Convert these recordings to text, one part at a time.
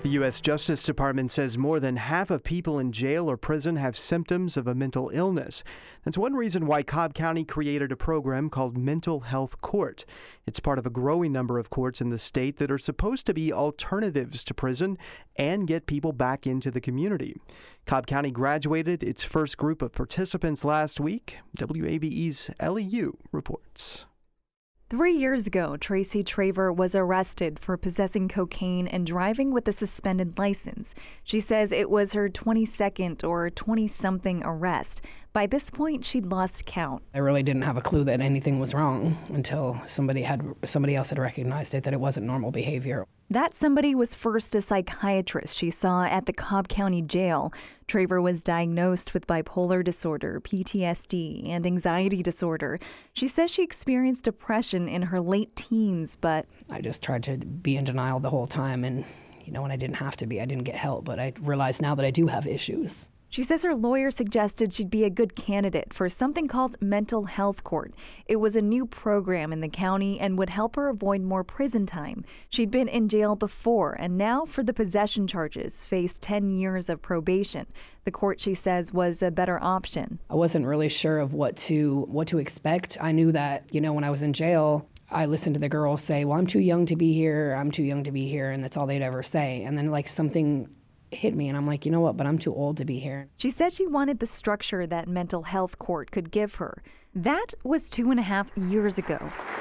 The U.S. Justice Department says more than half of people in jail or prison have symptoms of a mental illness. That's one reason why Cobb County created a program called Mental Health Court. It's part of a growing number of courts in the state that are supposed to be alternatives to prison and get people back into the community. Cobb County graduated its first group of participants last week. WABE's Ellie Yu reports. 3 years ago, Tracy Traver was arrested for possessing cocaine and driving with a suspended license. She says it was her 22nd or 20-something arrest. By this point, she'd lost count. I really didn't have a clue that anything was wrong until somebody else had recognized it, that it wasn't normal behavior. That somebody was first a psychiatrist she saw at the Cobb County Jail. Traver was diagnosed with bipolar disorder, PTSD, and anxiety disorder. She says she experienced depression in her late teens, but I just tried to be in denial the whole time, and when I didn't have to be, I didn't get help, but I realize now that I do have issues. She says her lawyer suggested she'd be a good candidate for something called Mental Health Court. It was a new program in the county and would help her avoid more prison time. She'd been in jail before and now, for the possession charges, faced 10 years of probation. The court, she says, was a better option. I wasn't really sure of what to expect. I knew that, when I was in jail, I listened to the girls say, well, I'm too young to be here, and that's all they'd ever say. And then something hit me, and I'm like, you know what, but I'm too old to be here. She said she wanted the structure that Mental Health Court could give her. That was 2.5 years ago.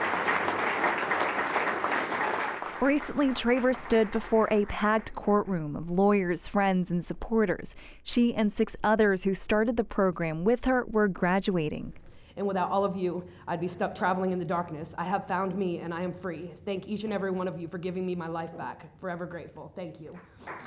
Recently, Traver stood before a packed courtroom of lawyers, friends, and supporters. She and 6 others who started the program with her were graduating. And without all of you, I'd be stuck traveling in the darkness. I have found me, and I am free. Thank each and every one of you for giving me my life back. Forever grateful. Thank you.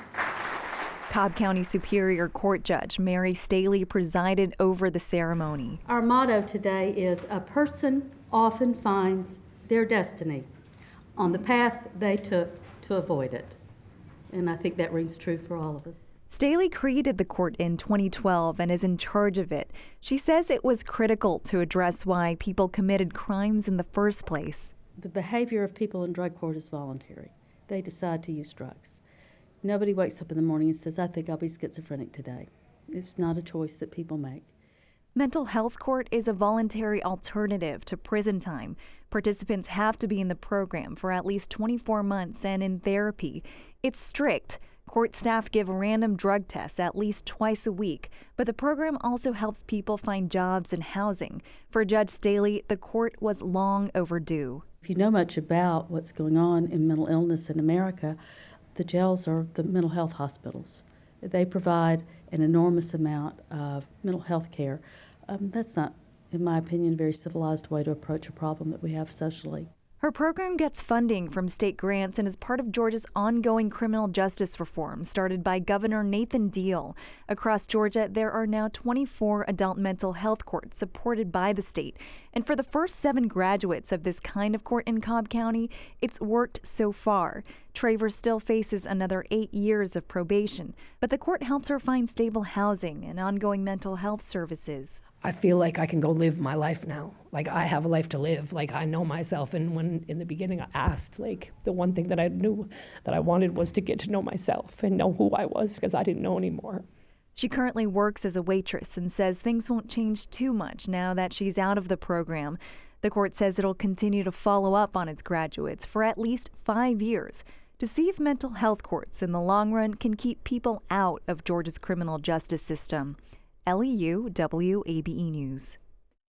Cobb County Superior Court Judge Mary Staley presided over the ceremony. Our motto today is, a person often finds their destiny on the path they took to avoid it. And I think that rings true for all of us. Staley created the court in 2012 and is in charge of it. She says it was critical to address why people committed crimes in the first place. The behavior of people in drug court is voluntary. They decide to use drugs. Nobody wakes up in the morning and says, I think I'll be schizophrenic today. It's not a choice that people make. Mental Health Court is a voluntary alternative to prison time. Participants have to be in the program for at least 24 months and in therapy. It's strict. Court staff give random drug tests at least twice a week, but the program also helps people find jobs and housing. For Judge Staley, the court was long overdue. If you know much about what's going on in mental illness in America, the jails are the mental health hospitals. They provide an enormous amount of mental health care. That's not, in my opinion, a very civilized way to approach a problem that we have socially. Her program gets funding from state grants and is part of Georgia's ongoing criminal justice reform started by Governor Nathan Deal. Across Georgia, there are now 24 adult mental health courts supported by the state. And for the first 7 graduates of this kind of court in Cobb County, it's worked so far. Traver still faces another 8 years of probation, but the court helps her find stable housing and ongoing mental health services. I feel like I can go live my life now. I have a life to live. I know myself. And when in the beginning I asked, the one thing that I knew that I wanted was to get to know myself and know who I was, because I didn't know anymore. She currently works as a waitress and says things won't change too much now that she's out of the program. The court says it'll continue to follow up on its graduates for at least 5 years to see if mental health courts in the long run can keep people out of Georgia's criminal justice system. Ellie Yu, WABE News.